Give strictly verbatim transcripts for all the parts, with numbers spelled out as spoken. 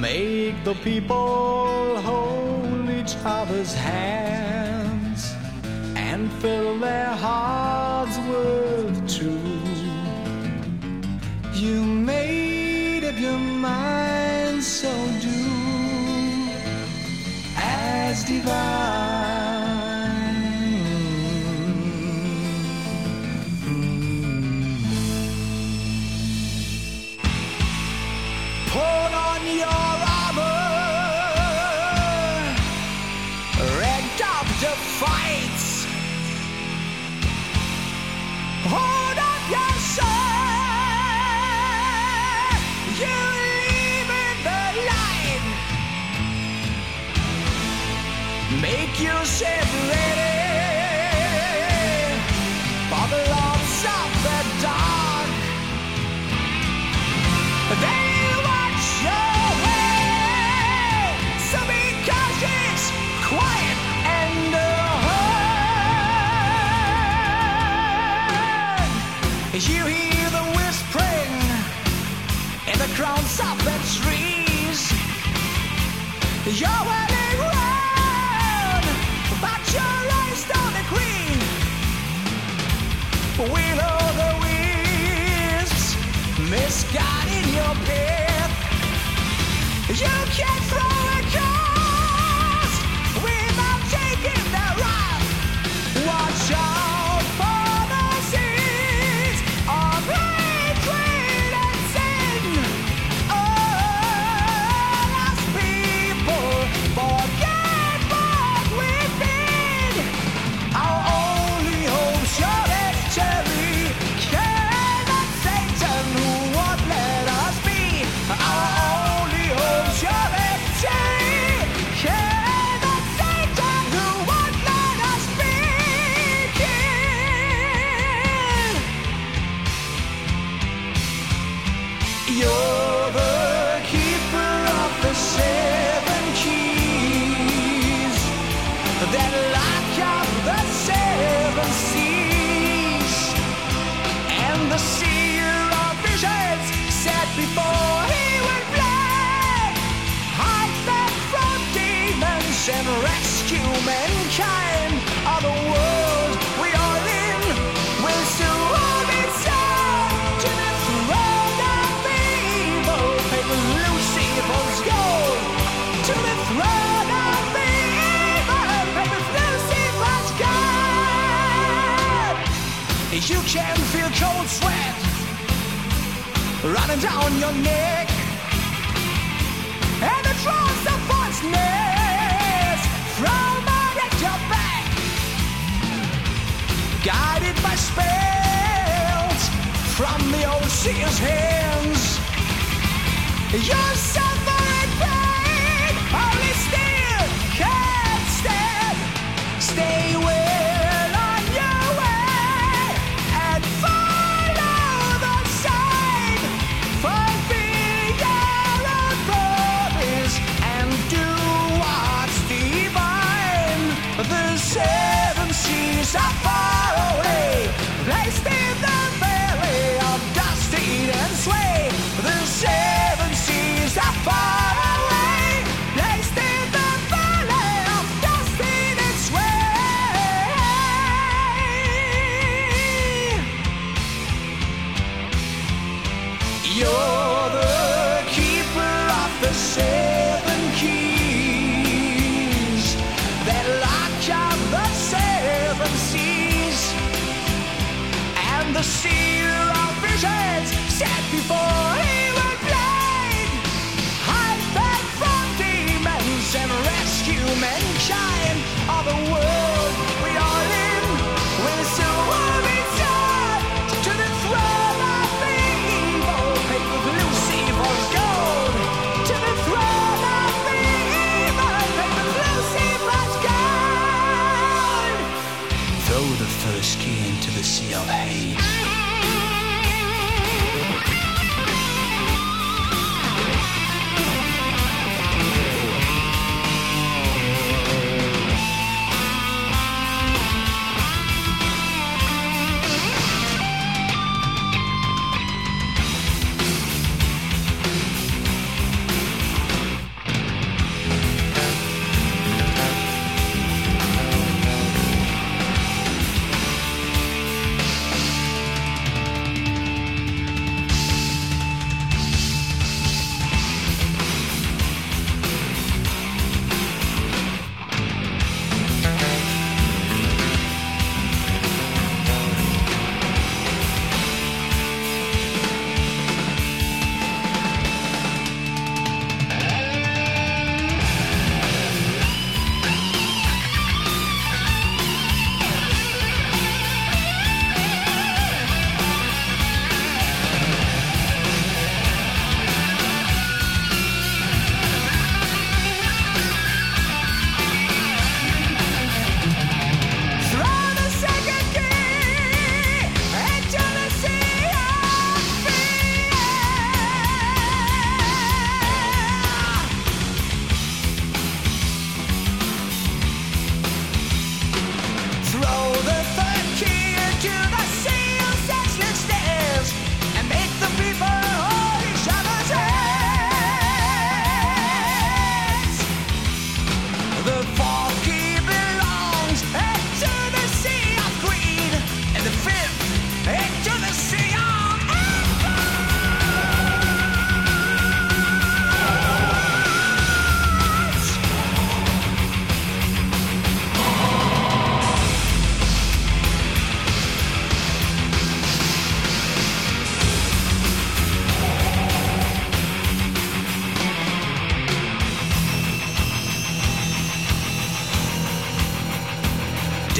Make the people hold each other's hands and fill their hearts with truth. You made up your mind, so do as divine. Put on your armor, ranked up to fight. Hold up your sword, you leave in the light. Make yourself ready for the lords of the dark. They watch your way, so be cautious, quiet, and alert. You hear the whispering in the crowns of the trees. You're running round, but your eyes don't agree. We know the wisps misguiding your path. You can't throw a cast without taking the wrath. Watch out for the seeds of hatred and sin. Oh, as people forget what we've been, our only hope shall victory. Cannot Satan who won't let us be. Our only hope shall victory. Cannot Satan who won't let us be. You're the keeper of the seven keys that lock up the seven seas, and the seer of visions set before he would play. Hide them from demons and rescue mankind. Of the world we are in will soon be sent to the throne of evil. Take Lucifer's gold to the throne of evil. Take Lucifer's gold. You can feel cold sweat running down your neck, and the drops of falseness from at your back. Guided by spells from the old seer's hands, you're suffering pain, only still can't stand. Stay well on your way and follow the sign. Fulfill your own promise and do what's divine. The seven seas are far away, placed in the valley of dusty and sway. The seven seas are far away, placed in the valley of dusty and sway. You're the keeper of the seven keys that lock up the seven seas, and the seer of visions set before he would play. Hide back from demons and rescue mankind. Of the world we are in will soon be turned to the throne of evil. Take Lucifer's gold to the throne of evil. Take Lucifer's gold. Throw the first key into the sea of hate.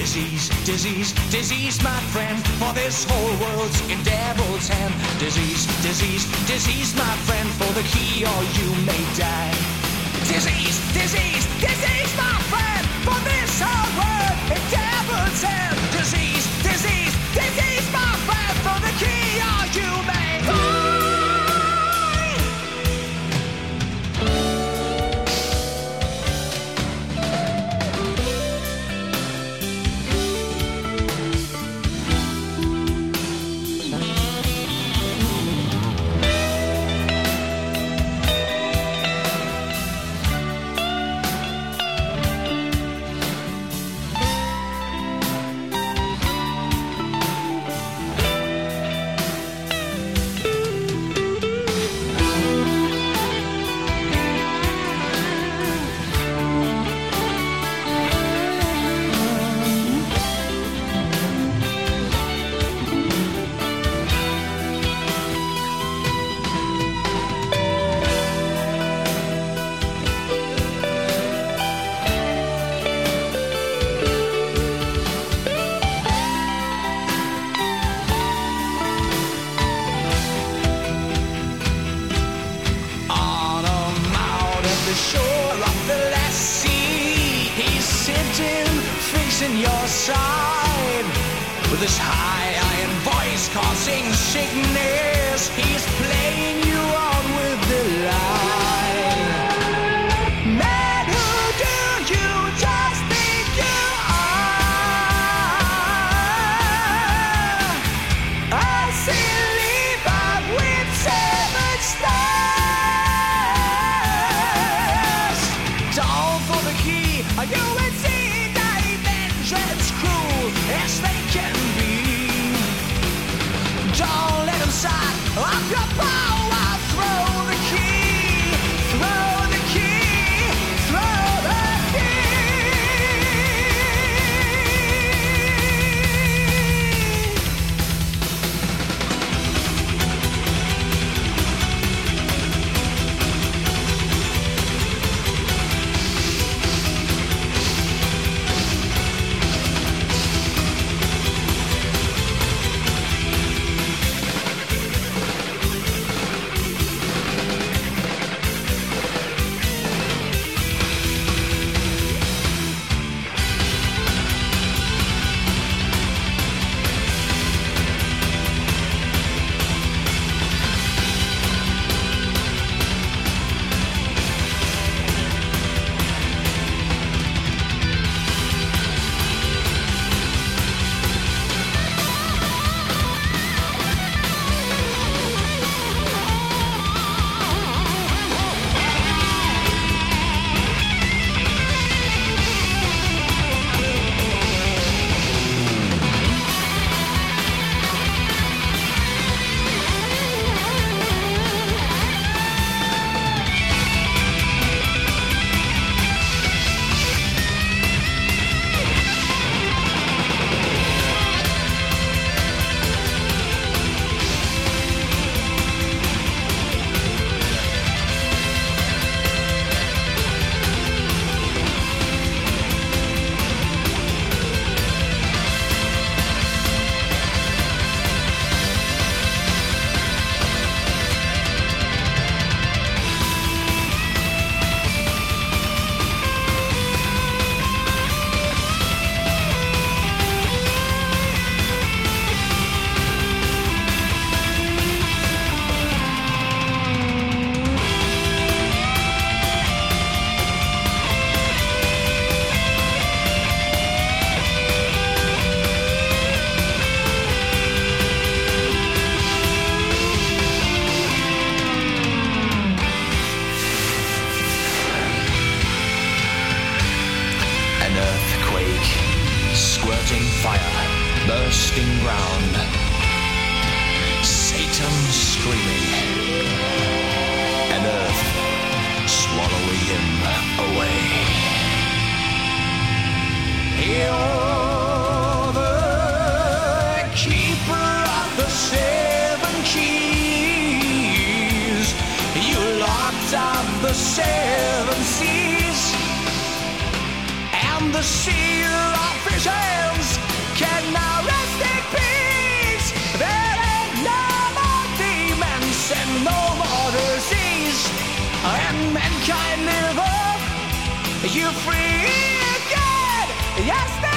Disease, disease, disease, my friend, for this whole world's in devil's hand. Disease, disease, disease, my friend, for the key or you may die. Disease, disease, disease, my friend, for this whole world in devil's hand. Disease, disease, disease, my friend, for the key or you may die. In your side with his high iron voice causing sickness, he's playing you on with delight. Man, who do you just think you are? A silly bug with seven stars. Down for the key, you will see. It's cruel as they can be. Don't let them sight up your power. Throw the key, throw the key, throw the key. Fire, bursting ground, Satan screaming, and earth swallowing him away. You're the keeper of the seven keys. You locked up the seven seas, and the seal of vision you're free again. Yes.